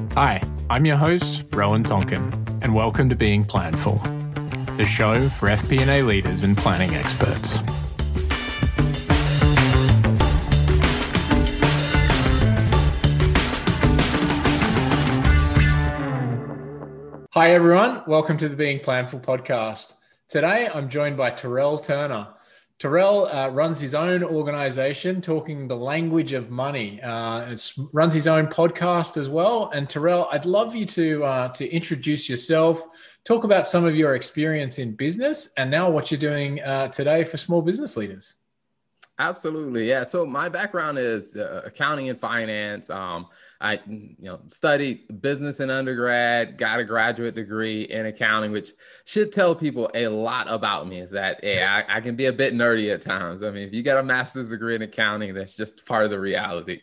Hi, I'm your host, Rowan Tonkin, and welcome to Being Planful, the show for FP&A leaders and planning experts. Hi everyone, welcome to the Being Planful podcast. Today I'm joined by Terrell Turner. Terrell runs his own organization, Talking the Language of Money. Runs his own podcast as well. And Terrell, I'd love you to introduce yourself, talk about some of your experience in business, and now what you're doing today for small business leaders. Absolutely. Yeah. So my background is accounting and finance. I studied business in undergrad, got a graduate degree in accounting, which should tell people a lot about me is that, I can be a bit nerdy at times. I mean, if you got a master's degree in accounting, that's just part of the reality.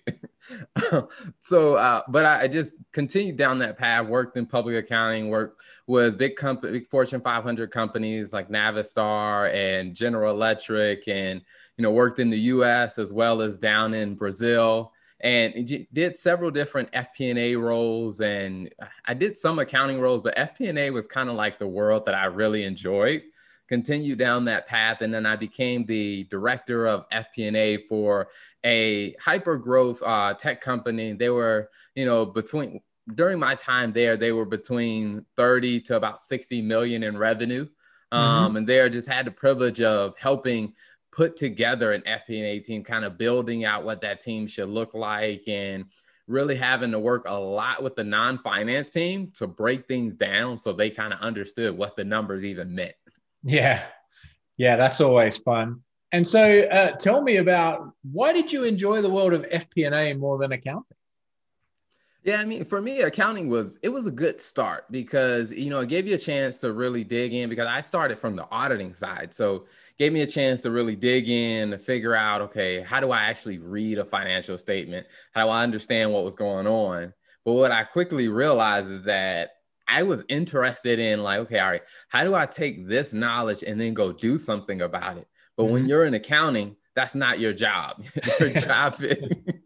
But I just continued down that path, worked in public accounting, worked with big Fortune 500 companies like Navistar and General Electric, and worked in the U.S. as well as down in Brazil, and did several different FP&A roles. And I did some accounting roles, but FP&A was kind of like the world that I really enjoyed. Continued down that path, and then I became the director of FP&A for a hyper growth tech company. They were, during my time there, they were between 30 to about 60 million in revenue. And they just had the privilege of helping put together an FP&A team, kind of building out what that team should look like, and really having to work a lot with the non-finance team to break things down so they kind of understood what the numbers even meant. Yeah, that's always fun. And so tell me about, why did you enjoy the world of FP&A more than accounting? Yeah, I mean, for me, accounting was a good start because, it gave you a chance to really dig in, because I started from the auditing side. So gave me a chance to really dig in to figure out, okay, how do I actually read a financial statement? How do I understand what was going on? But what I quickly realized is that I was interested in, like, okay, all right, how do I take this knowledge and then go do something about it? But when you're in accounting, that's not your job. Your job is...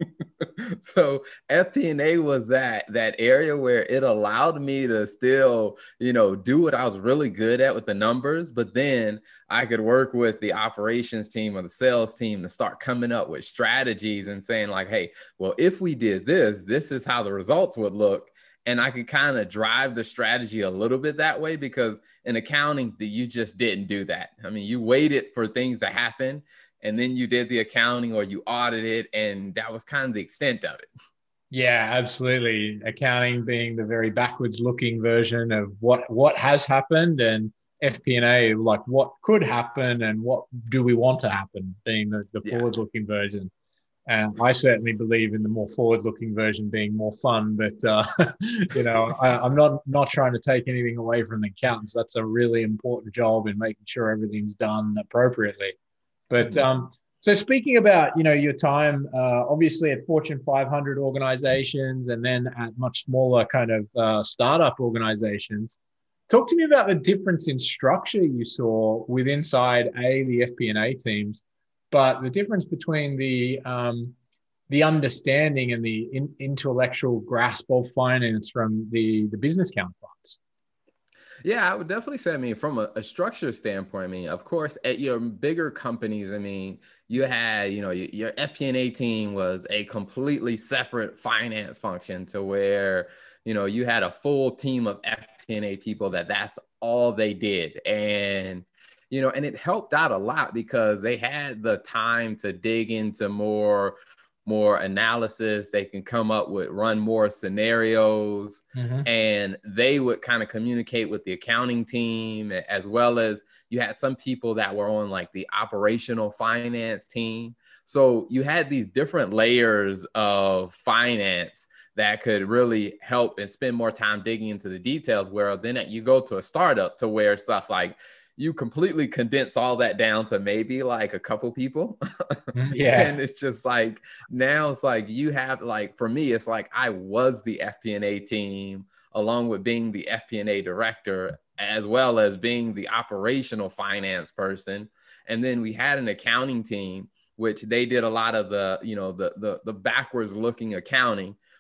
So FP&A was that area where it allowed me to still, do what I was really good at with the numbers, but then I could work with the operations team or the sales team to start coming up with strategies and saying like, hey, well, if we did this, this is how the results would look. And I could kind of drive the strategy a little bit that way, because in accounting, you just didn't do that. I mean, you waited for things to happen, and then you did the accounting or you audited, and that was kind of the extent of it. Yeah, absolutely. Accounting being the very backwards looking version of what has happened, and FP&A, like what could happen and what do we want to happen, being the forward looking version. And I certainly believe in the more forward looking version being more fun, but I'm not trying to take anything away from the accountants. That's a really important job in making sure everything's done appropriately. But so speaking about, your time, obviously at Fortune 500 organizations and then at much smaller kind of startup organizations, talk to me about the difference in structure you saw with inside the FP&A teams, but the difference between the understanding and the intellectual grasp of finance from the business counterparts. Yeah, I would definitely say, I mean, from a structure standpoint, I mean, of course, at your bigger companies, I mean, you had, your FP&A team was a completely separate finance function to where, you had a full team of FP&A people that's all they did. And, and it helped out a lot because they had the time to dig into more analysis. They can come up with, run more scenarios, and they would kind of communicate with the accounting team, as well as you had some people that were on like the operational finance team. So you had these different layers of finance that could really help and spend more time digging into the details, where then you go to a startup to where stuff's like, you completely condense all that down to maybe like a couple people. Yeah. And it's just like, now it's like you have, like, for me, it's like I was the FP&A team along with being the FP&A director, as well as being the operational finance person. And then we had an accounting team, which they did a lot of the, the backwards looking accounting.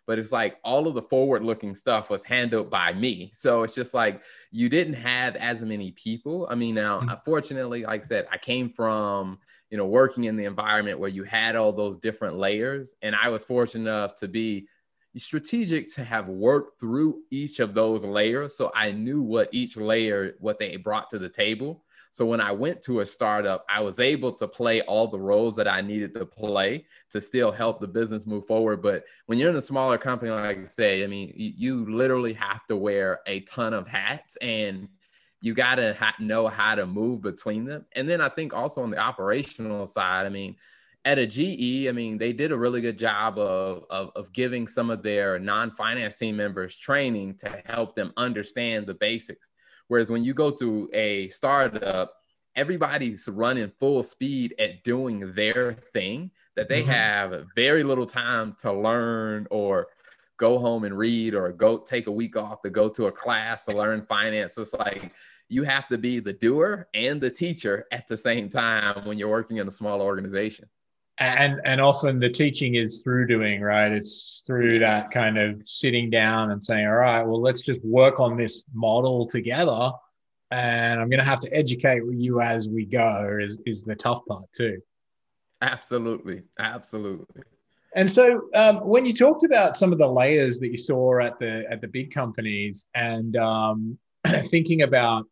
but it's like all of the forward looking stuff was handled by me. So it's just like, you didn't have as many people. I mean, now, unfortunately, like I said, I came from, working in the environment where you had all those different layers. And I was fortunate enough to be strategic to have worked through each of those layers. So I knew what each layer, what they brought to the table. So when I went to a startup, I was able to play all the roles that I needed to play to still help the business move forward. But when you're in a smaller company, like I say, I mean, you literally have to wear a ton of hats, and you got to know how to move between them. And then I think also on the operational side, I mean, at a GE, I mean, they did a really good job of giving some of their non-finance team members training to help them understand the basics. Whereas when you go to a startup, everybody's running full speed at doing their thing, that they have very little time to learn or go home and read or go take a week off to go to a class to learn finance. So it's like, you have to be the doer and the teacher at the same time when you're working in a small organization. And often the teaching is through doing, right? It's through that kind of sitting down and saying, all right, well, let's just work on this model together. And I'm going to have to educate you as we go is the tough part too. Absolutely. Absolutely. And so when you talked about some of the layers that you saw at the big companies and thinking about,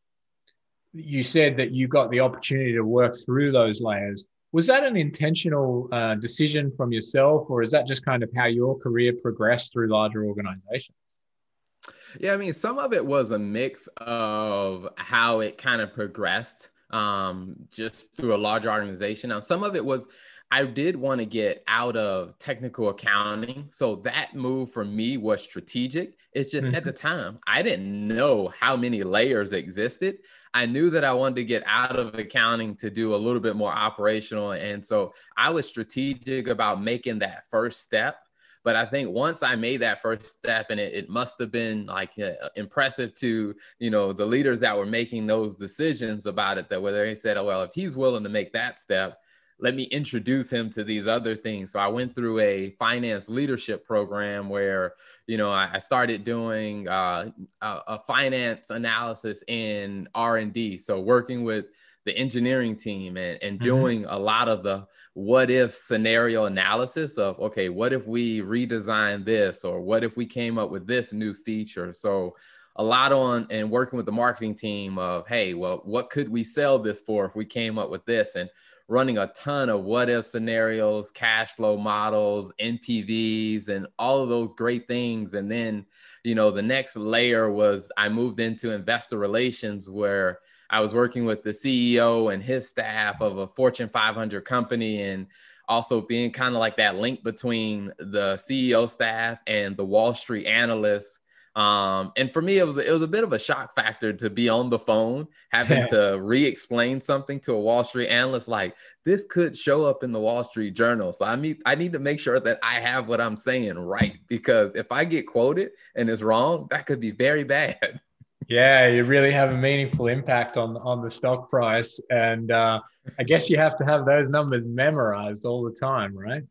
you said that you got the opportunity to work through those layers. Was that an intentional decision from yourself, or is that just kind of how your career progressed through larger organizations? Yeah, I mean, some of it was a mix of how it kind of progressed just through a larger organization. Now, some of it was I did want to get out of technical accounting. So that move for me was strategic. It's just at the time, I didn't know how many layers existed. I knew that I wanted to get out of accounting to do a little bit more operational. And so I was strategic about making that first step. But I think once I made that first step, and it must have been like impressive to, the leaders that were making those decisions about it, that whether they said, oh, well, if he's willing to make that step, let me introduce him to these other things. So I went through a finance leadership program where, I started doing a finance analysis in R&D. So working with the engineering team and doing a lot of the what if scenario analysis of, okay, what if we redesign this, or what if we came up with this new feature? So a lot on and working with the marketing team of, hey, well, what could we sell this for if we came up with this? And running a ton of what if scenarios, cash flow models, NPVs, and all of those great things. And then, the next layer was I moved into investor relations, where I was working with the CEO and his staff of a Fortune 500 company, and also being kind of like that link between the CEO staff and the Wall Street analysts. And for me, it was a bit of a shock factor to be on the phone, having to re-explain something to a Wall Street analyst, like this could show up in the Wall Street Journal. So I need to make sure that I have what I'm saying right, because if I get quoted and it's wrong, that could be very bad. Yeah, you really have a meaningful impact on the stock price. And I guess you have to have those numbers memorized all the time, right?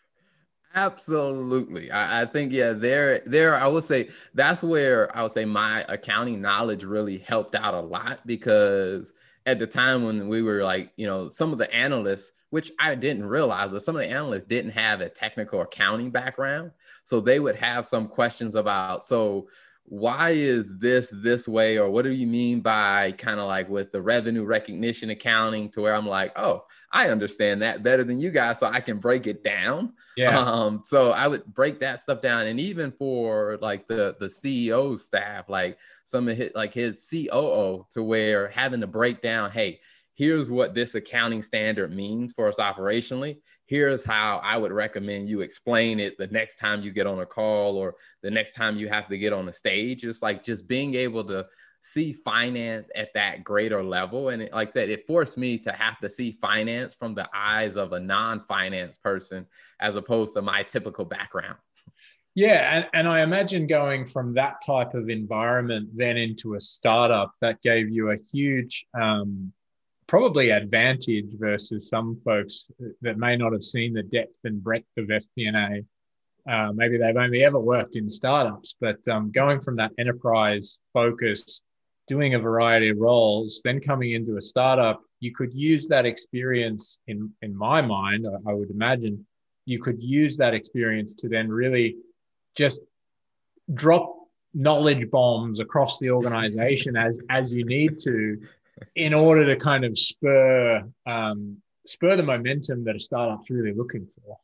Absolutely. I think, yeah, there, I would say that's where I would say my accounting knowledge really helped out a lot, because at the time when we were like, some of the analysts, which I didn't realize, but some of the analysts didn't have a technical accounting background. So they would have some questions about, so why is this way? Or what do you mean by kind of like with the revenue recognition accounting, to where I'm like, oh, I understand that better than you guys, so I can break it down. Yeah. So I would break that stuff down. And even for like the CEO staff, like some of his COO, to where having to break down, hey, here's what this accounting standard means for us operationally. Here's how I would recommend you explain it the next time you get on a call, or the next time you have to get on a stage. It's like just being able to see finance at that greater level. And like I said, it forced me to have to see finance from the eyes of a non-finance person, as opposed to my typical background. Yeah. And I imagine going from that type of environment then into a startup, that gave you a huge probably advantage versus some folks that may not have seen the depth and breadth of FP&A. Maybe they've only ever worked in startups, but going from that enterprise focus, doing a variety of roles, then coming into a startup, you could use that experience in my mind, I would imagine, you could use that experience to then really just drop knowledge bombs across the organization as you need to in order to kind of spur the momentum that a startup's really looking for.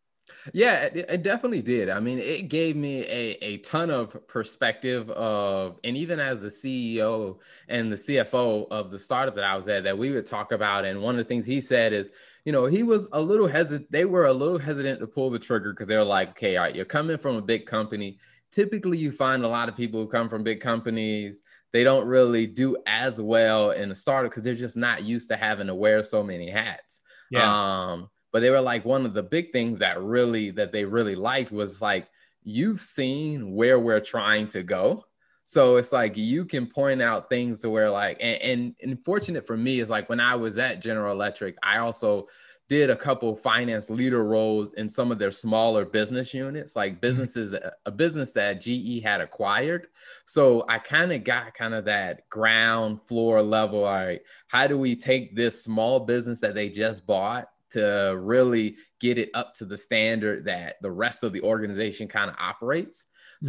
Yeah, it definitely did. I mean, it gave me a ton of perspective of, and even as the CEO and the CFO of the startup that I was at, that we would talk about. And one of the things he said is, he was a little hesitant. They were a little hesitant to pull the trigger because they were like, okay, all right, you're coming from a big company. Typically, you find a lot of people who come from big companies, they don't really do as well in a startup because they're just not used to having to wear so many hats. Yeah. But they were like, one of the big things that they really liked was like, you've seen where we're trying to go. So it's like you can point out things to where like, and fortunate for me is like when I was at General Electric, I also did a couple finance leader roles in some of their smaller business units, like businesses, a business that GE had acquired. So I kind of got kind of that ground floor level. All right, how do we take this small business that they just bought to really get it up to the standard that the rest of the organization kind of operates?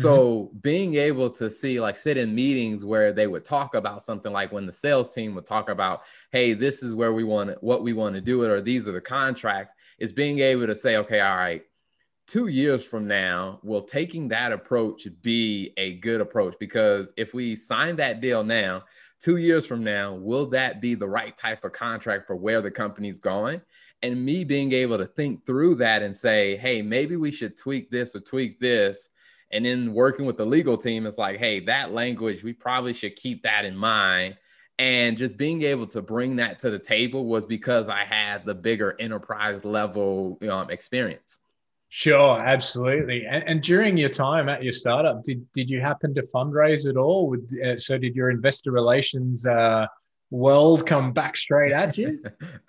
So being able to see, like, sit in meetings where they would talk about something, like when the sales team would talk about, hey, this is where we want it, what we want to do it, or these are the contracts, is being able to say, okay, all right, 2 years from now, will taking that approach be a good approach? Because if we sign that deal now, 2 years from now, will that be the right type of contract for where the company's going? And me being able to think through that and say, hey, maybe we should tweak this or tweak this. And then working with the legal team, it's like, hey, that language, we probably should keep that in mind. And just being able to bring that to the table was because I had the bigger enterprise level experience. Sure, absolutely. And during your time at your startup, did you happen to fundraise at all? So did your investor relations world come back straight at you?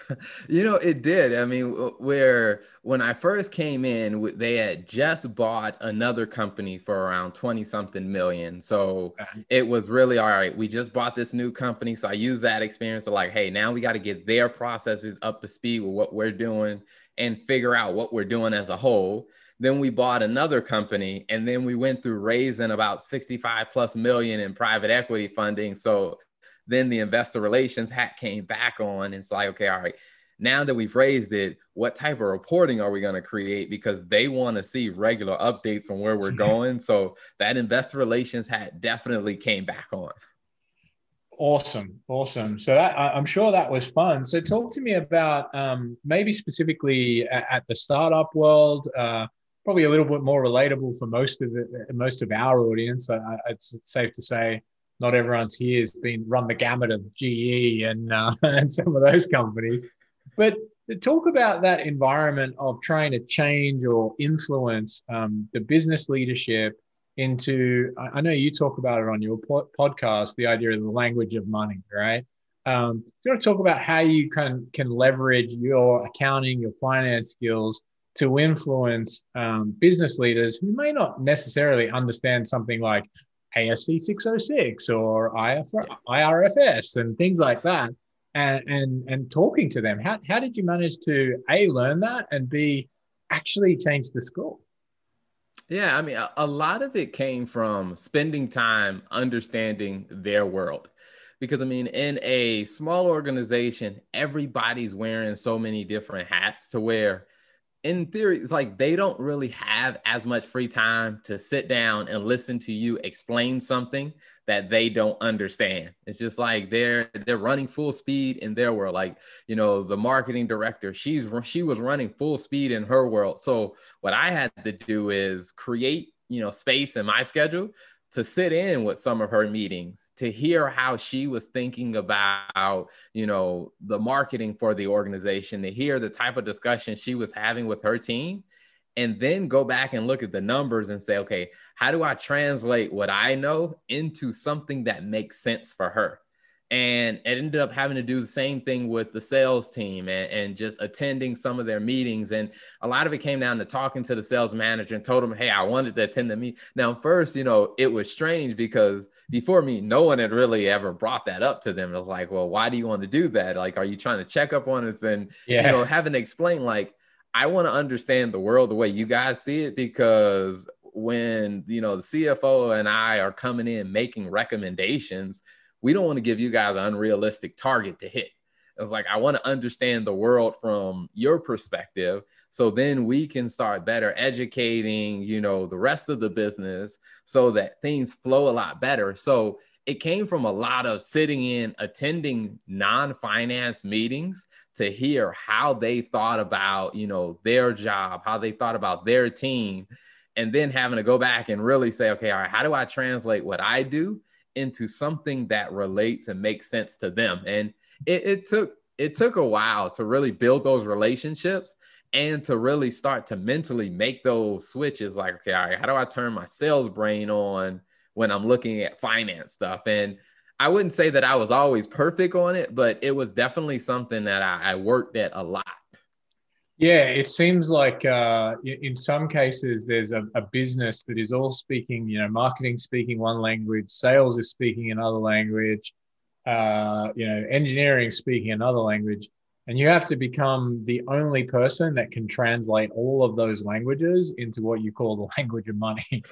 It did. I mean, when I first came in, they had just bought another company for around 20 something million. So it was really, all right, we just bought this new company. So I used that experience to like, hey, now we got to get their processes up to speed with what we're doing and figure out what we're doing as a whole. Then we bought another company, and then we went through raising about 65 plus million in private equity funding. So then the investor relations hat came back on. And it's like, okay, all right, now that we've raised it, what type of reporting are we going to create? Because they want to see regular updates on where we're going. So that investor relations hat definitely came back on. Awesome. So I'm sure that was fun. So talk to me about maybe specifically at the startup world, probably a little bit more relatable for most of our audience. It's safe to say not everyone's here has been run the gamut of GE and and some of those companies. But talk about that environment of trying to change or influence the business leadership into, I know you talk about it on your podcast, the idea of the language of money, right? Do you want to talk about how you can leverage your accounting, your finance skills to influence business leaders who may not necessarily understand something like ASC 606 or IRFS and things like that, and talking to them? How did you manage to A, learn that, and B, actually change the score? Yeah, I mean, a lot of it came from spending time understanding their world. Because, I mean, in a small organization, everybody's wearing so many different hats to where, in theory, it's like they don't really have as much free time to sit down and listen to you explain something that they don't understand. It's just like they're running full speed in their world. Like, the marketing director, she was running full speed in her world. So what I had to do is create, space in my schedule to sit in with some of her meetings, to hear how she was thinking about, the marketing for the organization, to hear the type of discussion she was having with her team, and then go back and look at the numbers and say, okay, how do I translate what I know into something that makes sense for her? And it ended up having to do the same thing with the sales team and just attending some of their meetings. And a lot of it came down to talking to the sales manager and told him, hey, I wanted to attend the meeting. Now, first, it was strange because before me, no one had really ever brought that up to them. It was like, well, why do you want to do that? Like, are you trying to check up on us? And, Yeah. having to explain, like, I want to understand the world the way you guys see it, because when, the CFO and I are coming in making recommendations, we don't want to give you guys an unrealistic target to hit. It's like, I want to understand the world from your perspective. So then we can start better educating, the rest of the business so that things flow a lot better. So it came from a lot of sitting in, attending non-finance meetings to hear how they thought about, their job, how they thought about their team, and then having to go back and really say, okay, all right, how do I translate what I do into something that relates and makes sense to them? And it took a while to really build those relationships and to really start to mentally make those switches. Like, okay, all right, how do I turn my sales brain on when I'm looking at finance stuff? And I wouldn't say that I was always perfect on it, but it was definitely something that I worked at a lot. Yeah, it seems like in some cases there's a business that is all speaking, marketing speaking one language, sales is speaking another language, engineering speaking another language, and you have to become the only person that can translate all of those languages into what you call the language of money.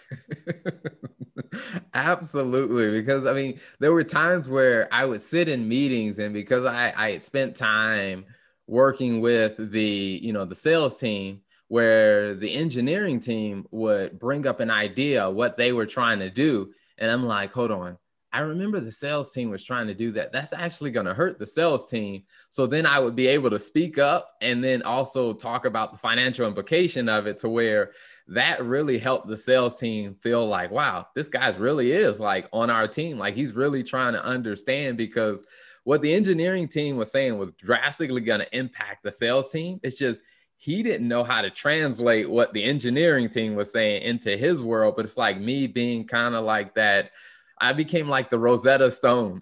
Absolutely. Because there were times where I would sit in meetings, and because I had spent time working with the sales team, where the engineering team would bring up an idea, what they were trying to do. And I'm like, hold on. I remember the sales team was trying to do that. That's actually going to hurt the sales team. So then I would be able to speak up and then also talk about the financial implication of it, to where that really helped the sales team feel like, wow, this guy really is like on our team. Like, he's really trying to understand, because what the engineering team was saying was drastically going to impact the sales team. It's just, he didn't know how to translate what the engineering team was saying into his world. But it's like me being kind of like that. I became like the Rosetta Stone.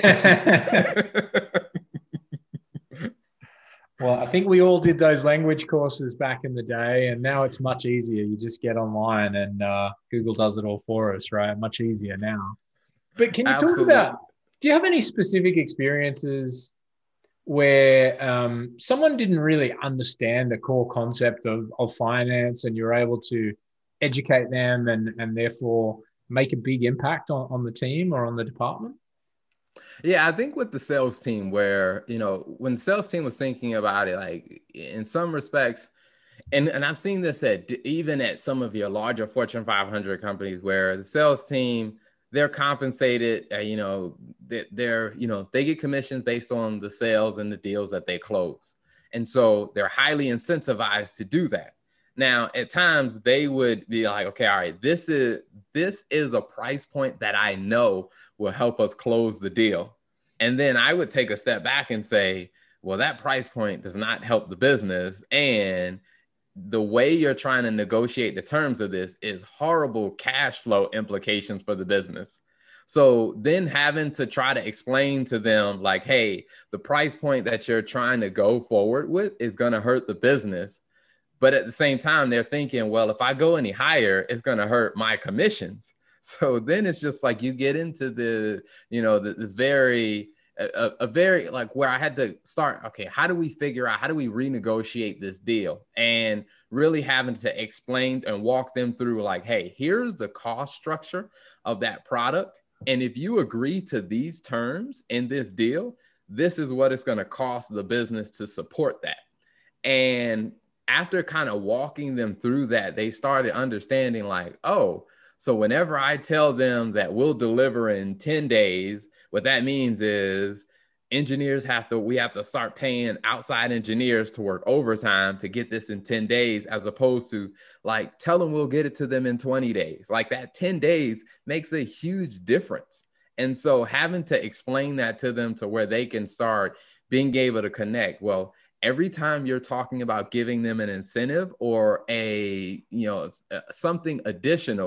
Well, I think we all did those language courses back in the day, and now it's much easier. You just get online and Google does it all for us, right? Much easier now. But can you talk Absolutely. about, do you have any specific experiences where someone didn't really understand the core concept of finance, and you're able to educate them and therefore make a big impact on the team or on the department? Yeah, I think with the sales team, where, when the sales team was thinking about it, like, in some respects, and I've seen this even at some of your larger Fortune 500 companies, where the sales team, they're compensated, they get commissions based on the sales and the deals that they close. And so they're highly incentivized to do that. Now, at times they would be like, okay, all right, this is a price point that I know will help us close the deal. And then I would take a step back and say, well, that price point does not help the business. And the way you're trying to negotiate the terms of this is horrible cash flow implications for the business. So then having to try to explain to them, like, hey, the price point that you're trying to go forward with is going to hurt the business. But at the same time, they're thinking, well, if I go any higher, it's going to hurt my commissions. So then it's just like you get into this very, a very, like, where I had to start, okay, how do we renegotiate this deal? And really having to explain and walk them through, like, hey, here's the cost structure of that product. And if you agree to these terms in this deal, this is what it's going to cost the business to support that. And after kind of walking them through that, they started understanding, like, oh, so whenever I tell them that we'll deliver in 10 days, what that means is we have to start paying outside engineers to work overtime to get this in 10 days, as opposed to, like, tell them we'll get it to them in 20 days. Like, that 10 days makes a huge difference. And so having to explain that to them to where they can start being able to connect, well, every time you're talking about giving them an incentive or something additional,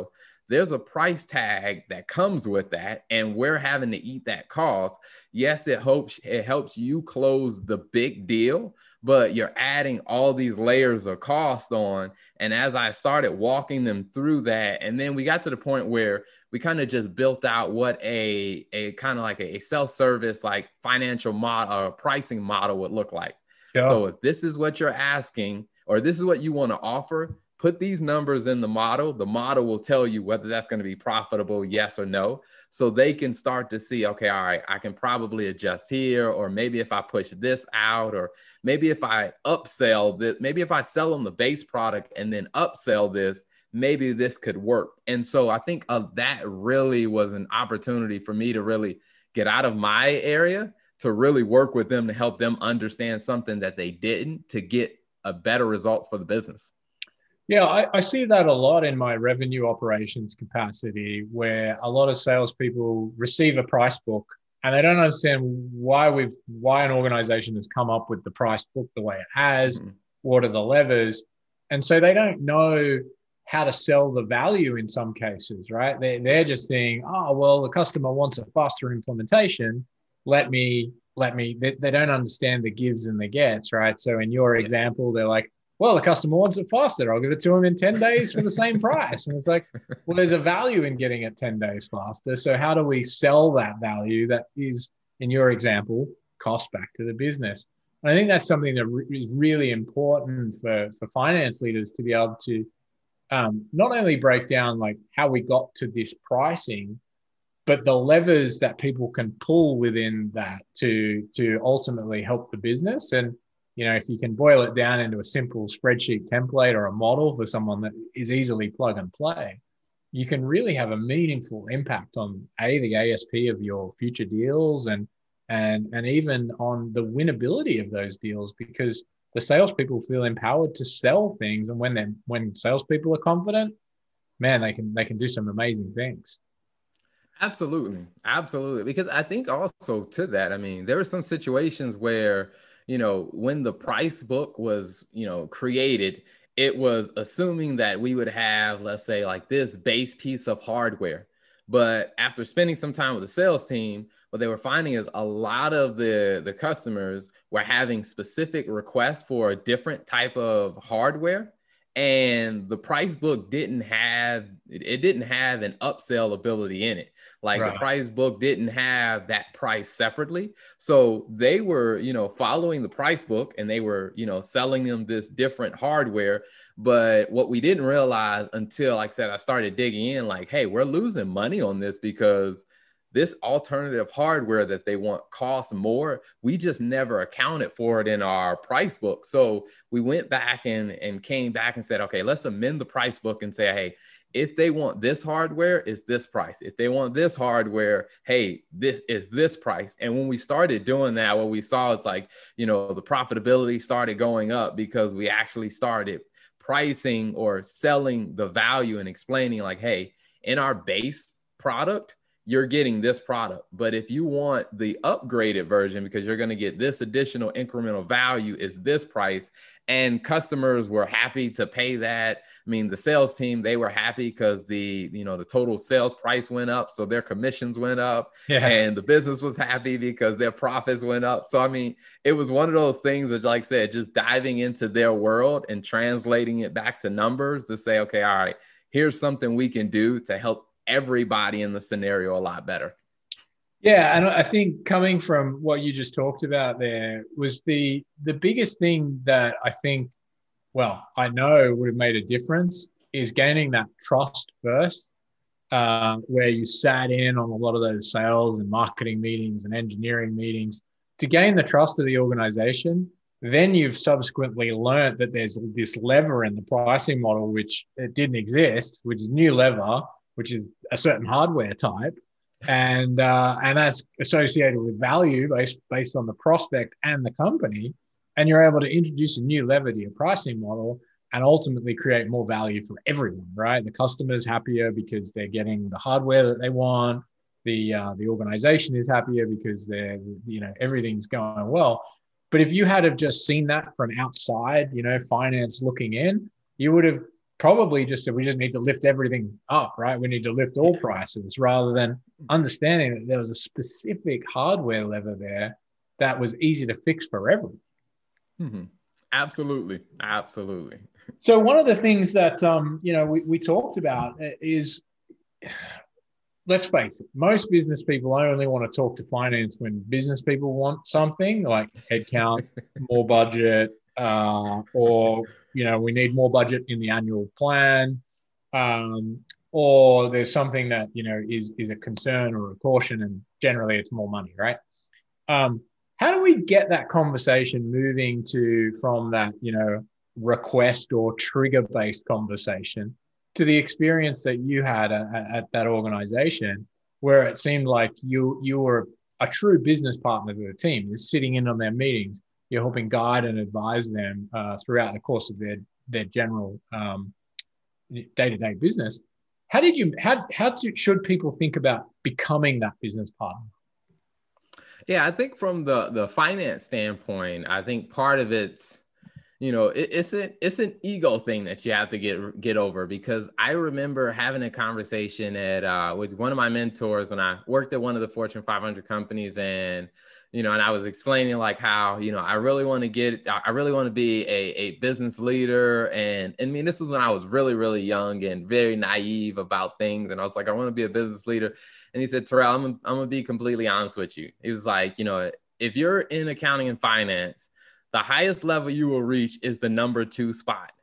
there's a price tag that comes with that, and we're having to eat that cost. Yes, it helps you close the big deal, but you're adding all these layers of cost on. And as I started walking them through that, and then we got to the point where we kind of just built out what a kind of like a self-service, like financial model or pricing model would look like. Sure. So if this is what you're asking, or this is what you want to offer, put these numbers in the model. The model will tell you whether that's going to be profitable, yes or no. So they can start to see, okay, all right, I can probably adjust here, or maybe if I push this out, or maybe if I upsell this, maybe if I sell them the base product and then upsell this, maybe this could work. And so I think that really was an opportunity for me to really get out of my area, to really work with them to help them understand something that they didn't, to get a better results for the business. Yeah, I see that a lot in my revenue operations capacity, where a lot of salespeople receive a price book and they don't understand why an organization has come up with the price book the way it has. Mm-hmm. What are the levers? And so they don't know how to sell the value in some cases, right? They're just saying, oh, well, the customer wants a faster implementation. They don't understand the gives and the gets, right? So in your example, they're like, well, the customer wants it faster. I'll give it to them in 10 days for the same price. And it's like, well, there's a value in getting it 10 days faster. So how do we sell that value that is, in your example, cost back to the business? And I think that's something that is really important for finance leaders to be able to not only break down like how we got to this pricing, but the levers that people can pull within that to ultimately help the business. And you know, if you can boil it down into a simple spreadsheet template or a model for someone that is easily plug and play, you can really have a meaningful impact on the ASP of your future deals and even on the winnability of those deals, because the salespeople feel empowered to sell things. And when salespeople are confident, man, they can do some amazing things. Absolutely. Absolutely. Because I think also to that, I mean, there were some situations where, you know, when the price book was, you know, created, it was assuming that we would have, let's say, like this base piece of hardware. But after spending some time with the sales team, what they were finding is a lot of the customers were having specific requests for a different type of hardware. And the price book didn't have an upsell ability in it. Like right. The price book didn't have that price separately. So they were, you know, following the price book and they were, you know, selling them this different hardware. But what we didn't realize until, like I said, I started digging in, like, hey, we're losing money on this because this alternative hardware that they want costs more. We just never accounted for it in our price book. So we went back and came back and said, okay, let's amend the price book and say, hey, if they want this hardware, it's this price. If they want this hardware, hey, this is this price. And when we started doing that, what we saw is like, you know, the profitability started going up because we actually started pricing or selling the value and explaining like, hey, in our base product, you're getting this product. But if you want the upgraded version, because you're going to get this additional incremental value, is this price. And customers were happy to pay that. I mean, the sales team, they were happy because the total sales price went up. So their commissions went up. Yeah. And the business was happy because their profits went up. So, I mean, it was one of those things that, like I said, just diving into their world and translating it back to numbers to say, okay, all right, here's something we can do to help everybody in the scenario a lot better. Yeah, and I think coming from what you just talked about there was the biggest thing that I think, well, I know would have made a difference is gaining that trust first, where you sat in on a lot of those sales and marketing meetings and engineering meetings to gain the trust of the organization. Then you've subsequently learned that there's this lever in the pricing model, which it didn't exist, which is new lever, which is a certain hardware type, and that's associated with value based on the prospect and the company, and you're able to introduce a new lever to your pricing model and ultimately create more value for everyone, right? The customer's happier because they're getting the hardware that they want. The organization is happier because everything's going well. But if you had have just seen that from outside, finance looking in, you would have probably just said we just need to lift everything up, right? We need to lift all prices rather than understanding that there was a specific hardware lever there that was easy to fix for everyone. Mm-hmm. Absolutely. Absolutely. So one of the things that we talked about is, let's face it, most business people only want to talk to finance when business people want something like headcount, more budget, or we need more budget in the annual plan, or there's something that is a concern or a caution, and generally it's more money, right? How do we get that conversation moving from that request or trigger based conversation to the experience that you had at that organization, where it seemed like you were a true business partner to the team? You're sitting in on their meetings, you're helping guide and advise them throughout the course of their general day-to-day business. How should people think about becoming that business partner? Yeah, I think from the finance standpoint, I think part of it's, it's an ego thing that you have to get over, because I remember having a conversation with one of my mentors when I worked at one of the Fortune 500 companies, and and I was explaining like how I really want to be a business leader, and I mean, this was when I was really, really young and very naive about things, and I was like, I want to be a business leader. And he said, Terrell, I'm gonna be completely honest with you. He was like, if you're in accounting and finance, the highest level you will reach is the number 2 spot.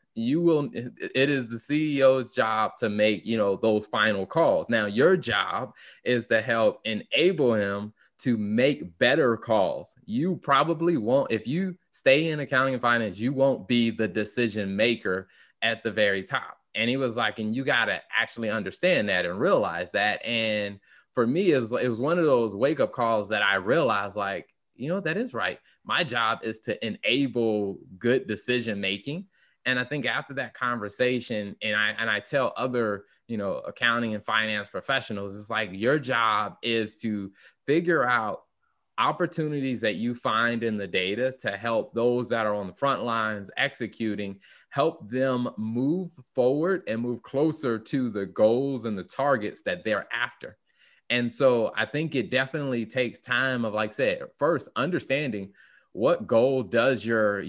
It is the CEO's job to make, those final calls. Now, your job is to help enable him to make better calls. You probably won't, if you stay in accounting and finance, you won't be the decision maker at the very top. And he was like, and you got to actually understand that and realize that. And for me, it was one of those wake up calls that I realized, like, that is right. My job is to enable good decision making. And I think after that conversation, and I tell other, accounting and finance professionals, it's like your job is to figure out opportunities that you find in the data to help those that are on the front lines executing, help them move forward and move closer to the goals and the targets that they're after. And so I think it definitely takes time of, like I said, first understanding what goal does your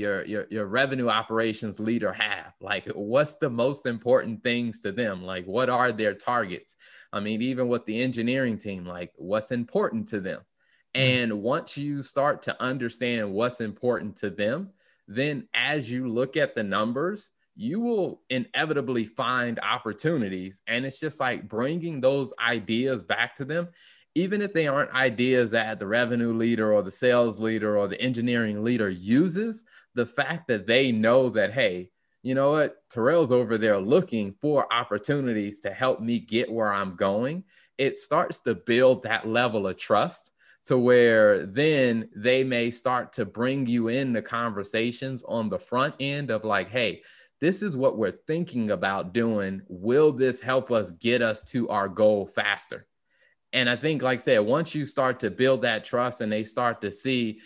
revenue operations leader have? Like, what's the most important things to them? Like, what are their targets? I mean, even with the engineering team, like, what's important to them? And once you start to understand what's important to them, then as you look at the numbers, you will inevitably find opportunities. And it's just like bringing those ideas back to them, even if they aren't ideas that the revenue leader or the sales leader or the engineering leader uses. The fact that they know that, hey, you know what, Terrell's over there looking for opportunities to help me get where I'm going, it starts to build that level of trust to where then they may start to bring you in the conversations on the front end of like, hey, this is what we're thinking about doing. Will this help us get us to our goal faster? And I think, like I said, once you start to build that trust and they start to see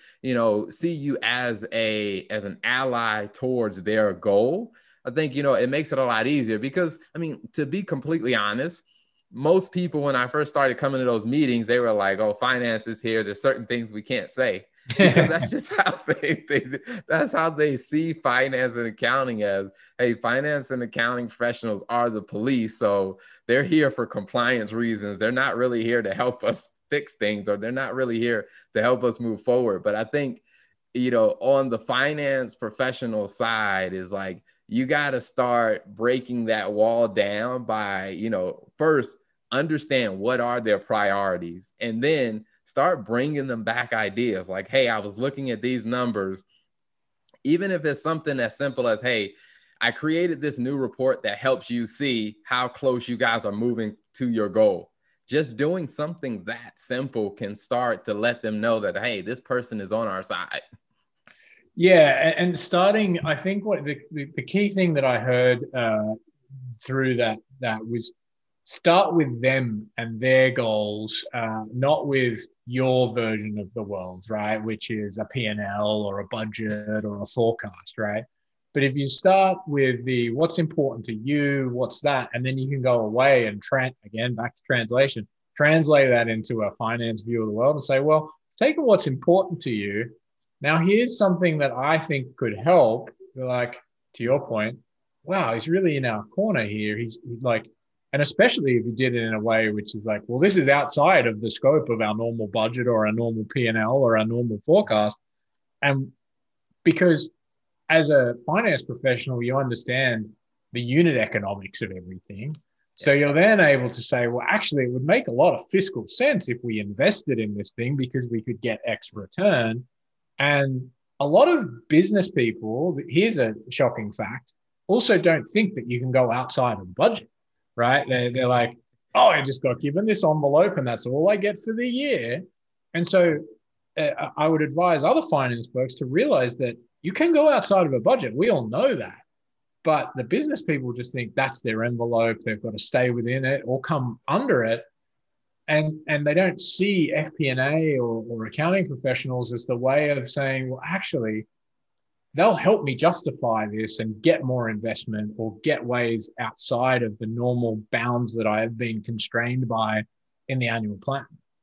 you as an ally towards their goal, I think, it makes it a lot easier. Because, I mean, to be completely honest, most people, when I first started coming to those meetings, they were like, oh, finance is here. There's certain things we can't say. Because that's just how that's how they see finance and accounting as, hey, finance and accounting professionals are the police. So they're here for compliance reasons. They're not really here to help us fix things, or they're not really here to help us move forward. But I think, on the finance professional side is like, you got to start breaking that wall down by, first understand what are their priorities, and then start bringing them back ideas like, hey, I was looking at these numbers. Even if it's something as simple as, hey, I created this new report that helps you see how close you guys are moving to your goal. Just doing something that simple can start to let them know that, hey, this person is on our side. Yeah, and starting, I think what the key thing that I heard through that was start with them and their goals, not with your version of the world, right? Which is a P&L or a budget or a forecast, right? But if you start with the what's important to you, what's that, and then you can go away and again, back to translation, translate that into a finance view of the world and say, well, take what's important to you. Now, here's something that I think could help. Like, to your point, wow, he's really in our corner here. He's like, and especially if you did it in a way which is like, well, this is outside of the scope of our normal budget or our normal P&L or our normal forecast. And because as a finance professional, you understand the unit economics of everything. So you're then able to say, well, actually, it would make a lot of fiscal sense if we invested in this thing because we could get X return. And a lot of business people, here's a shocking fact, also don't think that you can go outside of budget, right? They're like, oh, I just got given this envelope and that's all I get for the year. And so I would advise other finance folks to realize that you can go outside of a budget. We all know that. But the business people just think that's their envelope. They've got to stay within it or come under it. And they don't see FP&A or accounting professionals as the way of saying, well, actually, they'll help me justify this and get more investment or get ways outside of the normal bounds that I have been constrained by in the annual plan.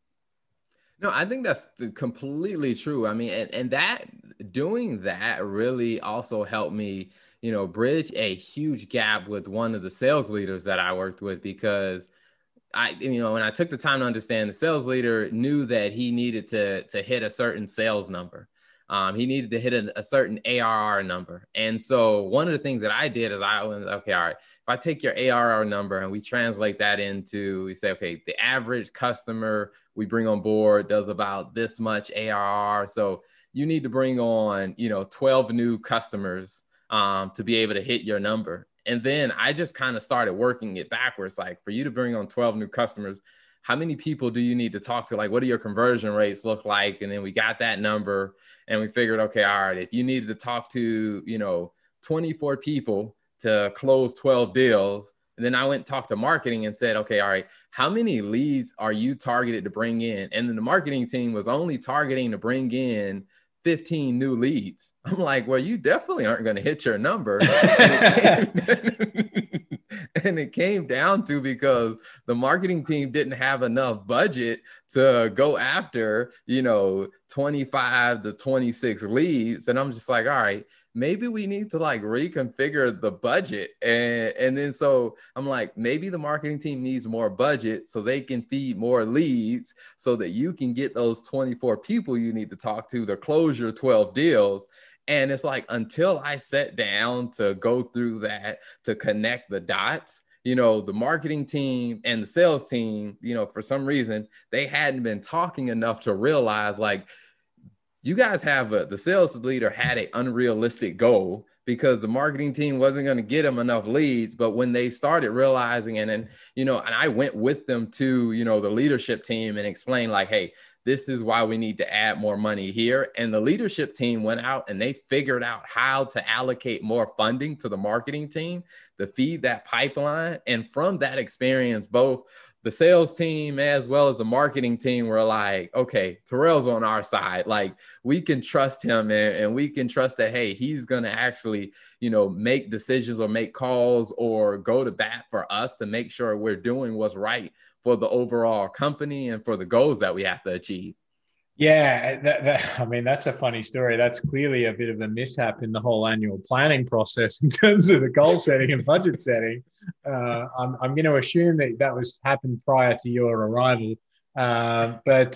No, I think that's completely true. I mean, and that doing that really also helped me, bridge a huge gap with one of the sales leaders that I worked with, because when I took the time to understand, the sales leader knew that he needed to hit a certain sales number. He needed to hit a certain ARR number. And so one of the things that I did is I went, okay, all right, if I take your ARR number and we translate that into, we say, okay, the average customer we bring on board does about this much ARR. So you need to bring on, 12 new customers to be able to hit your number. And then I just kind of started working it backwards. Like, for you to bring on 12 new customers, how many people do you need to talk to? Like, what do your conversion rates look like? And then we got that number and we figured, okay, all right, if you needed to talk to, 24 people to close 12 deals. And then I went and talked to marketing and said, okay, all right, how many leads are you targeted to bring in? And then the marketing team was only targeting to bring in 15 new leads. I'm like, well, you definitely aren't going to hit your number. And it came down to, because the marketing team didn't have enough budget to go after, 25 to 26 leads. And I'm just like, all right, maybe we need to like reconfigure the budget. And then so I'm like, maybe the marketing team needs more budget so they can feed more leads so that you can get those 24 people you need to talk to close your 12 deals. And it's like, until I sat down to go through that, to connect the dots, the marketing team and the sales team, for some reason, they hadn't been talking enough to realize, like, you guys have the sales leader had an unrealistic goal because the marketing team wasn't going to get them enough leads. But when they started realizing, and I went with them to, the leadership team and explained, like, hey, this is why we need to add more money here. And the leadership team went out and they figured out how to allocate more funding to the marketing team to feed that pipeline. And from that experience, both the sales team as well as the marketing team were like, okay, Terrell's on our side. Like, we can trust him and we can trust that, hey, he's going to actually, make decisions or make calls or go to bat for us to make sure we're doing what's right for the overall company and for the goals that we have to achieve. Yeah, I mean, that's a funny story. That's clearly a bit of a mishap in the whole annual planning process in terms of the goal setting and budget setting. I'm going to assume that was happened prior to your arrival. But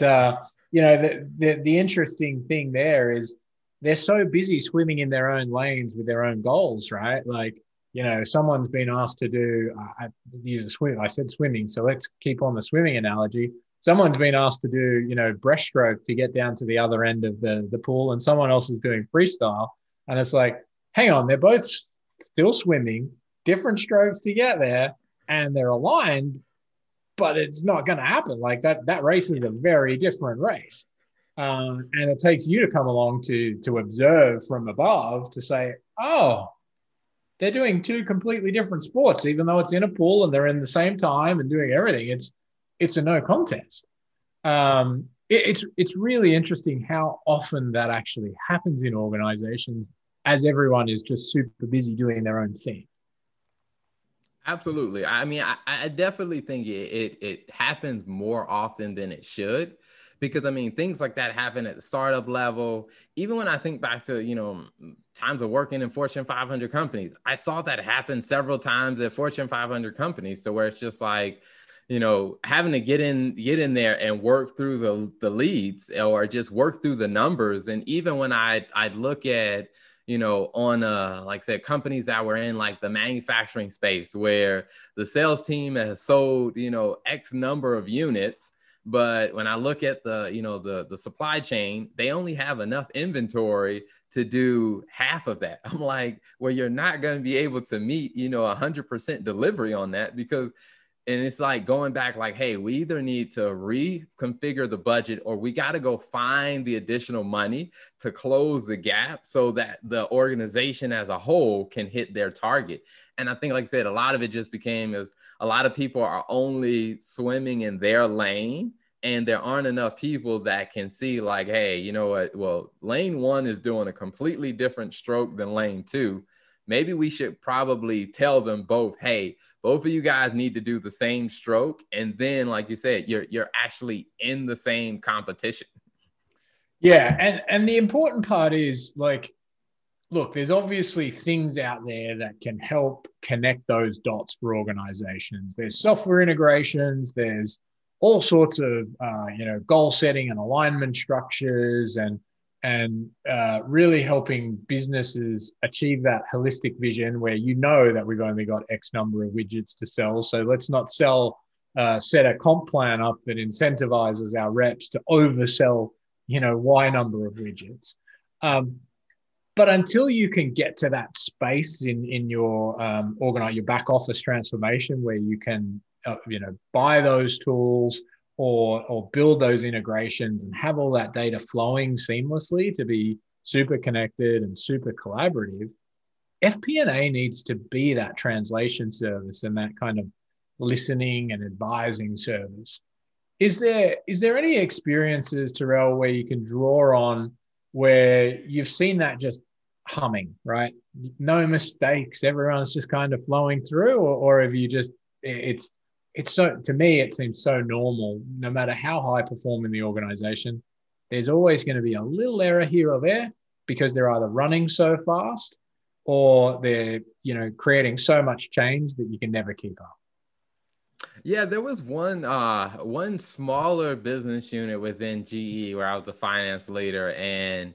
the interesting thing there is they're so busy swimming in their own lanes with their own goals, right? Like, someone's been asked to do, I use a swim. I said swimming, so let's keep on the swimming analogy. Someone's been asked to do, breaststroke to get down to the other end of the pool, and someone else is doing freestyle. And it's like, hang on, they're both still swimming, different strokes to get there, and they're aligned, but it's not going to happen. Like that race is a very different race. And it takes you to come along to observe from above to say, oh, they're doing two completely different sports, even though it's in a pool and they're in the same time and doing everything. It's a no contest. It's really interesting how often that actually happens in organizations. as everyone is just super busy doing their own thing. Absolutely. I mean, I definitely think it happens more often than it should, because I mean, things like that happen at the startup level. Even when I think back to, times of working in Fortune 500 companies, I saw that happen several times at Fortune 500 companies. So where it's just like, having to get in there and work through the leads, or just work through the numbers. And even when I'd look at, on like I said, companies that were in like the manufacturing space, where the sales team has sold, X number of units. But when I look at the supply chain, they only have enough inventory to do half of that. I'm like, well, you're not going to be able to meet, 100% delivery on that, because and it's like going back, like, hey, we either need to reconfigure the budget, or we got to go find the additional money to close the gap so that the organization as a whole can hit their target. And I think, like I said, a lot of it just became is a lot of people are only swimming in their lane, and there aren't enough people that can see like, hey, you know what? Well, lane one is doing a completely different stroke than lane two. Maybe we should probably tell them both, hey, both of you guys need to do the same stroke. And then, like you said, you're actually in the same competition. Yeah. And the important part is like, look, there's obviously things out there that can help connect those dots for organizations. There's software integrations, there's all sorts of goal setting and alignment structures, and really helping businesses achieve that holistic vision where that we've only got X number of widgets to sell. So let's not set a comp plan up that incentivizes our reps to oversell, Y number of widgets. But until you can get to that space in your your back office transformation where you can buy those tools or build those integrations and have all that data flowing seamlessly to be super connected and super collaborative, FP&A needs to be that translation service and that kind of listening and advising service. Is there any experiences, Terrell, where you can draw on where you've seen that just humming, right? No mistakes, everyone's just kind of flowing through, or have you just it's so, to me, it seems so normal, no matter how high performing the organization, there's always going to be a little error here or there because they're either running so fast or they're, creating so much change that you can never keep up. Yeah, there was one smaller business unit within GE where I was a finance leader, and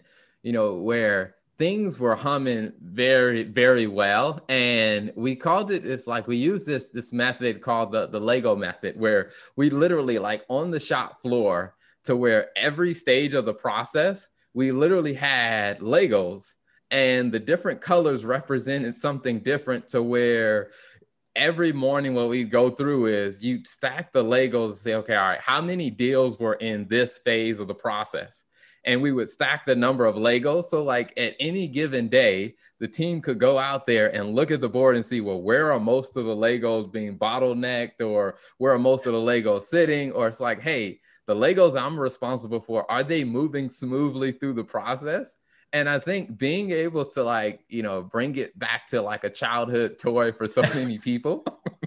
where things were humming very, very well. And we called it, it's like we use this method called the Lego method, where we literally, like, on the shop floor, to where every stage of the process, we literally had Legos, and the different colors represented something different, to where every morning what we go through is you stack the Legos and say, okay, all right, how many deals were in this phase of the process? And we would stack the number of Legos. So like at any given day, the team could go out there and look at the board and see, well, where are most of the Legos being bottlenecked, or where are most of the Legos sitting? Or it's like, hey, the Legos I'm responsible for, are they moving smoothly through the process? And I think being able to bring it back to like a childhood toy for so many people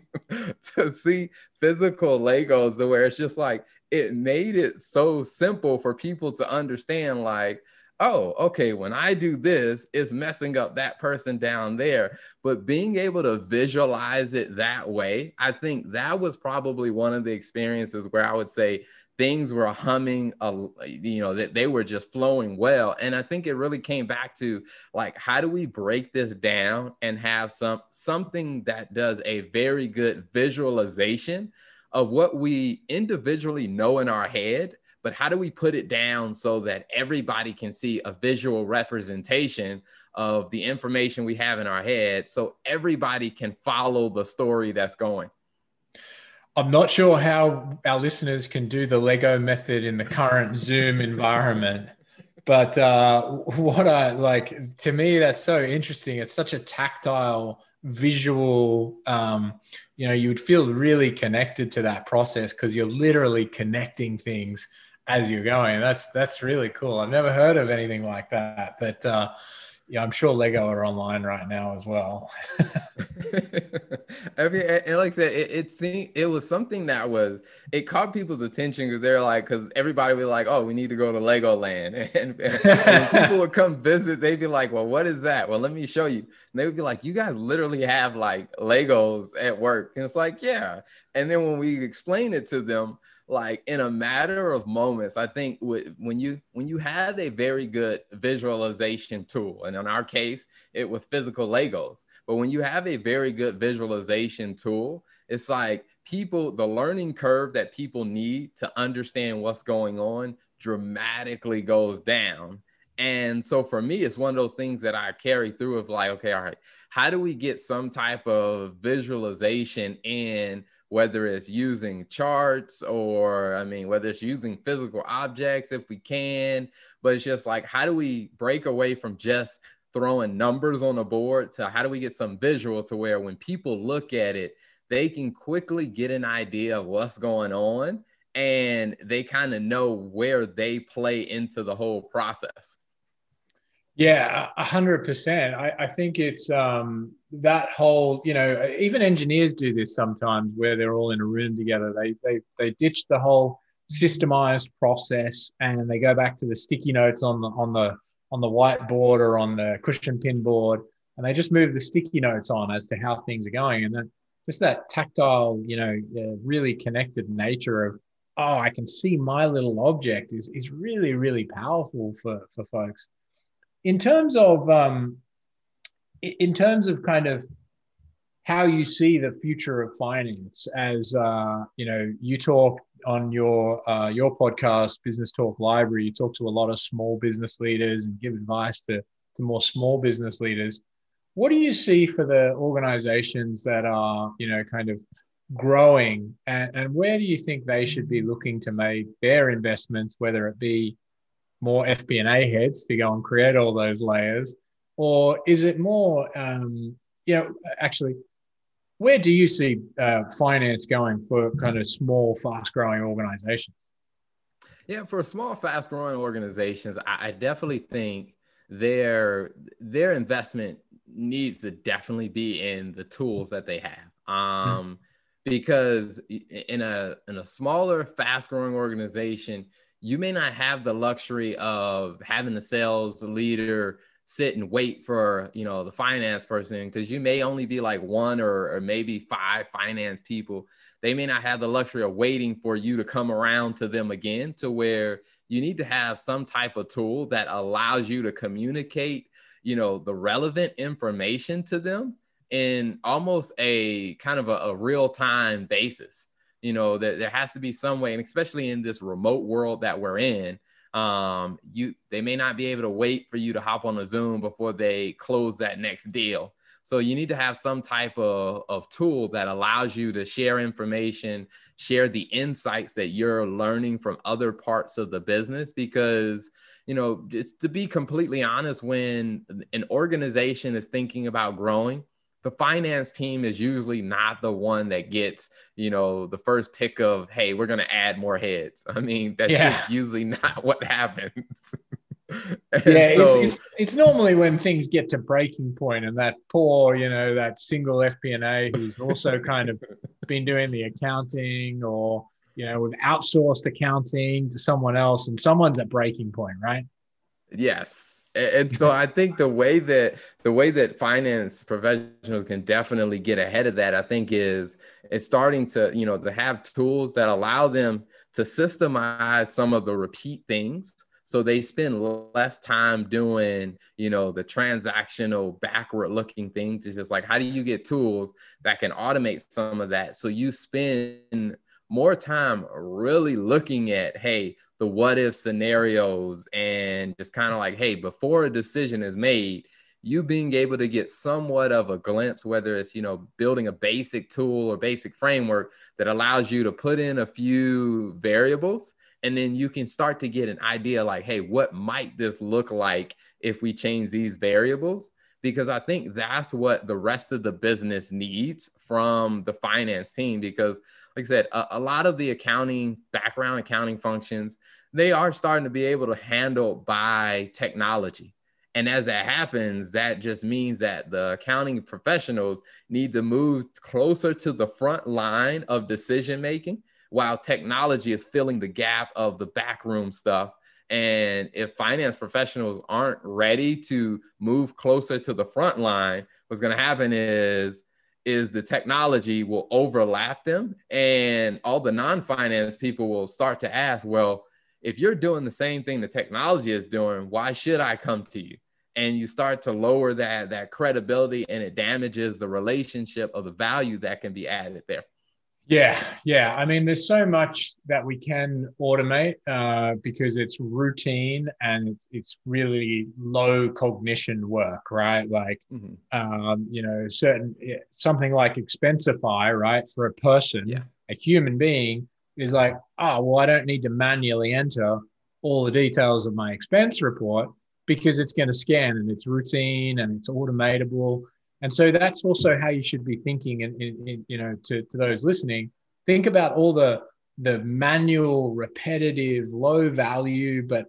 to see physical Legos, where it's just like, it made it so simple for people to understand, like, oh, okay, when I do this, it's messing up that person down there. But being able to visualize it that way, I think that was probably one of the experiences where I would say things were humming, that they were just flowing well. And I think it really came back to, like, how do we break this down and have something that does a very good visualization of what we individually know in our head, but how do we put it down so that everybody can see a visual representation of the information we have in our head, so everybody can follow the story that's going? I'm not sure how our listeners can do the Lego method in the current Zoom environment, but what I like, to me, that's so interesting. It's such a tactile, visual, you would feel really connected to that process because you're literally connecting things as you're going. That's really cool. I've never heard of anything like that, but Yeah, I'm sure Lego are online right now as well. I mean, and like I said, it seemed it was something that was it caught people's attention because they're like, because everybody was like, oh, we need to go to Legoland, and when people would come visit, they'd be like, well, what is that? Well, let me show you. And they would be like, you guys literally have like Legos at work, and it's like, yeah. And then when we explain it to them, like in a matter of moments, I think when you have a very good visualization tool, and in our case, it was physical Legos. But when you have a very good visualization tool, it's like the learning curve that people need to understand what's going on dramatically goes down. And so for me, it's one of those things that I carry through of like, okay, all right, how do we get some type of visualization in, whether it's using charts or, I mean, whether it's using physical objects if we can, but it's just like, how do we break away from just throwing numbers on the board to how do we get some visual to where when people look at it, they can quickly get an idea of what's going on and they kind of know where they play into the whole process. Yeah, 100%. I think it's that whole, even engineers do this sometimes where they're all in a room together. They ditch the whole systemized process and they go back to the sticky notes on the whiteboard or on the cushion pin board, and they just move the sticky notes on as to how things are going. And then just that tactile, really connected nature of, oh, I can see my little object is really, really powerful for folks. In terms of kind of how you see the future of finance, as you talk on your podcast, Business Talk Library, you talk to a lot of small business leaders and give advice to more small business leaders. What do you see for the organizations that are, kind of growing, and where do you think they should be looking to make their investments, whether it be more FP&A heads to go and create all those layers, or is it more, actually, where do you see finance going for kind of small, fast-growing organizations? Yeah, for small, fast-growing organizations, I definitely think their investment needs to definitely be in the tools that they have. Because in a smaller, fast-growing organization, you may not have the luxury of having the sales leader sit and wait for, the finance person, because you may only be like one or maybe five finance people. They may not have the luxury of waiting for you to come around to them again, to where you need to have some type of tool that allows you to communicate, the relevant information to them in almost a kind of a real-time basis. There has to be some way, and especially in this remote world that we're in, they may not be able to wait for you to hop on a Zoom before they close that next deal. So you need to have some type of tool that allows you to share information, share the insights that you're learning from other parts of the business. Because, just to be completely honest, when an organization is thinking about growing, the finance team is usually not the one that gets, the first pick of, hey, we're going to add more heads. I mean, that's just usually not what happens. So, it's normally when things get to breaking point and that poor, that single FP&A who's also kind of been doing the accounting or, with outsourced accounting to someone else, and someone's at breaking point, right? Yes. And so I think the way that finance professionals can definitely get ahead of that, I think is starting to, to have tools that allow them to systemize some of the repeat things. So they spend less time doing, the transactional backward looking things. It's just like, how do you get tools that can automate some of that? So you spend more time really looking at, hey, the what if scenarios, and just kind of like, hey, before a decision is made, you being able to get somewhat of a glimpse, whether it's, building a basic tool or basic framework that allows you to put in a few variables. And then you can start to get an idea like, hey, what might this look like if we change these variables? Because I think that's what the rest of the business needs from the finance team. Because like I said, a lot of the accounting functions, they are starting to be able to handle by technology. And as that happens, that just means that the accounting professionals need to move closer to the front line of decision making while technology is filling the gap of the backroom stuff. And if finance professionals aren't ready to move closer to the front line, what's going to happen is the technology will overlap them, and all the non-finance people will start to ask, well, if you're doing the same thing the technology is doing, why should I come to you? And you start to lower that credibility, and it damages the relationship of the value that can be added there. Yeah. I mean, there's so much that we can automate because it's routine and it's really low cognition work, right? Like, something like Expensify, right? For a person, a human being is like, oh, well, I don't need to manually enter all the details of my expense report because it's going to scan and it's routine and it's automatable. And so that's also how you should be thinking, to those listening. Think about all the manual, repetitive, low value, but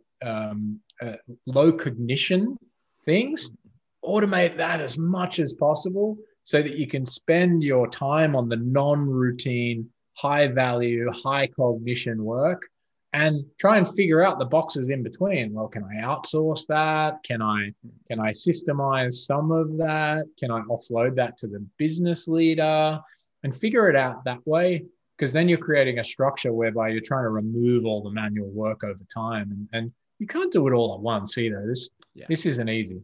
low cognition things. Automate that as much as possible so that you can spend your time on the non-routine, high value, high cognition work, and try and figure out the boxes in between. Well, can I outsource that? Can I systemize some of that? Can I offload that to the business leader and figure it out that way? Because then you're creating a structure whereby you're trying to remove all the manual work over time. And you can't do it all at once either. This isn't easy.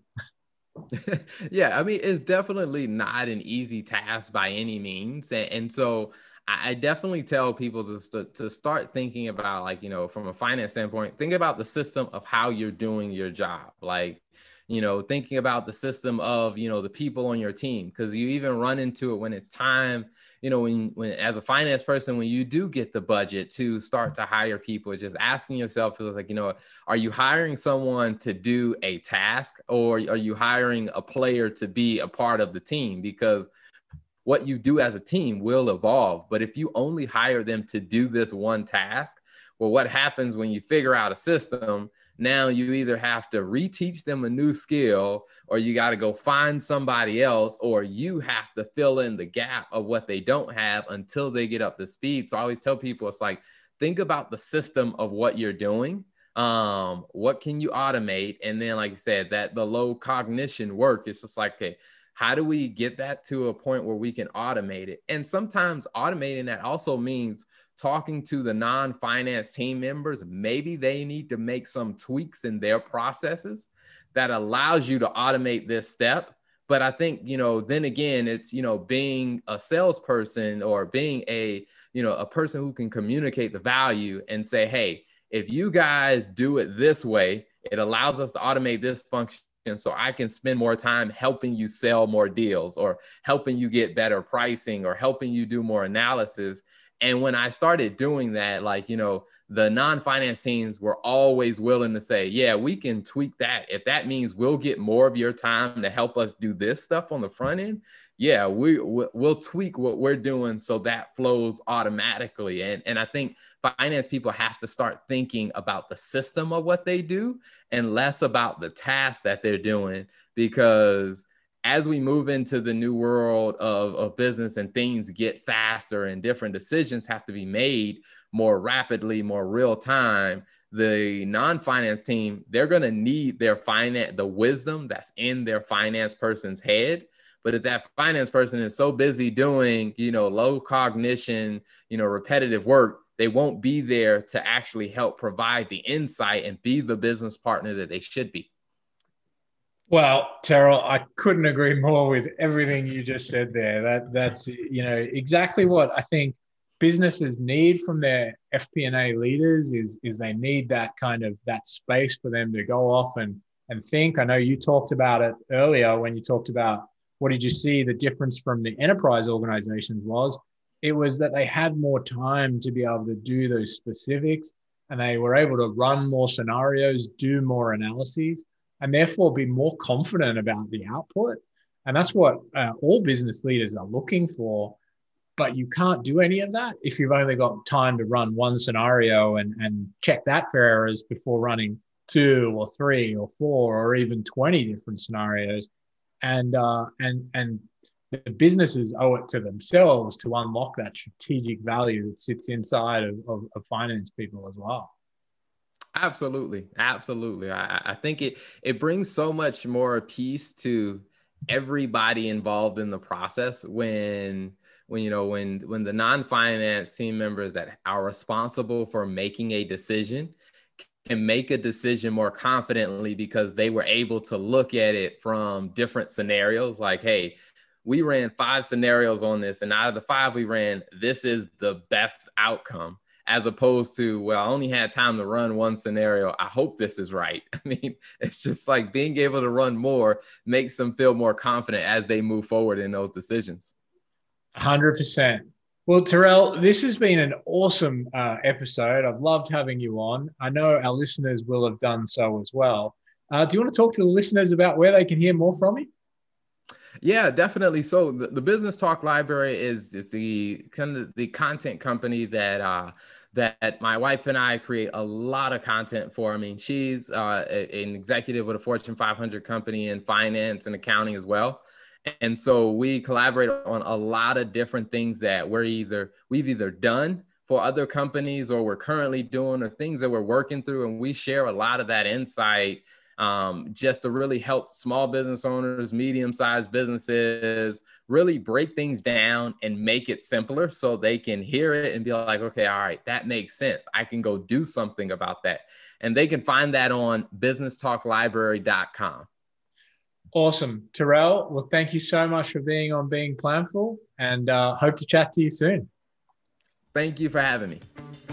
Yeah, I mean, it's definitely not an easy task by any means. And so I definitely tell people to start thinking about, like, from a finance standpoint, think about the system of how you're doing your job. Like, thinking about the system of, the people on your team, because you even run into it when it's time, when as a finance person, when you do get the budget to start to hire people, it's just asking yourself, it's like, are you hiring someone to do a task, or are you hiring a player to be a part of the team? Because what you do as a team will evolve. But if you only hire them to do this one task, well, what happens when you figure out a system? Now you either have to reteach them a new skill, or you got to go find somebody else, or you have to fill in the gap of what they don't have until they get up to speed. So I always tell people, it's like, think about the system of what you're doing. What can you automate? And then, like you said, that the low cognition work, it's just like, okay, how do we get that to a point where we can automate it? And sometimes automating that also means talking to the non-finance team members. Maybe they need to make some tweaks in their processes that allows you to automate this step. But I think, then again, it's, being a salesperson or being a person who can communicate the value and say, hey, if you guys do it this way, it allows us to automate this function. And so I can spend more time helping you sell more deals, or helping you get better pricing, or helping you do more analysis. And when I started doing that, like, the non-finance teams were always willing to say, yeah, we can tweak that. If that means we'll get more of your time to help us do this stuff on the front end, yeah, we'll tweak what we're doing so that flows automatically. And I think finance people have to start thinking about the system of what they do and less about the task that they're doing, because as we move into the new world of business and things get faster and different decisions have to be made more rapidly, more real time, the non-finance team, they're going to need the wisdom that's in their finance person's head. But if that finance person is so busy doing, low cognition, repetitive work, they won't be there to actually help provide the insight and be the business partner that they should be. Well, Terrell, I couldn't agree more with everything you just said there. That's exactly what I think businesses need from their FP&A leaders is they need that space for them to go off and think. I know you talked about it earlier when you talked about what did you see the difference from the enterprise organizations was. It was that they had more time to be able to do those specifics, and they were able to run more scenarios, do more analyses, and therefore be more confident about the output. And that's what all business leaders are looking for. But you can't do any of that if you've only got time to run one scenario and check that for errors before running 2 or 3 or 4 or even 20 different scenarios. And the businesses owe it to themselves to unlock that strategic value that sits inside of finance people as well. Absolutely. Absolutely. I think it brings so much more peace to everybody involved in the process when the non-finance team members that are responsible for making a decision can make a decision more confidently because they were able to look at it from different scenarios. Like, hey, we ran 5 scenarios on this, and out of the 5 we ran, this is the best outcome, as opposed to, well, I only had time to run 1 scenario. I hope this is right. I mean, it's just like being able to run more makes them feel more confident as they move forward in those decisions. 100%. Well, Terrell, this has been an awesome episode. I've loved having you on. I know our listeners will have done so as well. Do you want to talk to the listeners about where they can hear more from you? Yeah, definitely. So the Business Talk Library is the kind of the content company that my wife and I create a lot of content for. I mean, she's an executive with a Fortune 500 company in finance and accounting as well. And so we collaborate on a lot of different things that we've either done for other companies or we're currently doing, or things that we're working through. And we share a lot of that insight just to really help small business owners, medium-sized businesses, really break things down and make it simpler so they can hear it and be like, okay, all right, that makes sense. I can go do something about that. And they can find that on businesstalklibrary.com. Awesome. Terrell, well, thank you so much for being on Being Planful, and hope to chat to you soon. Thank you for having me.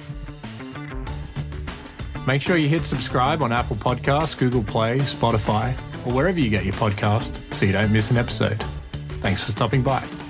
Make sure you hit subscribe on Apple Podcasts, Google Play, Spotify, or wherever you get your podcast so you don't miss an episode. Thanks for stopping by.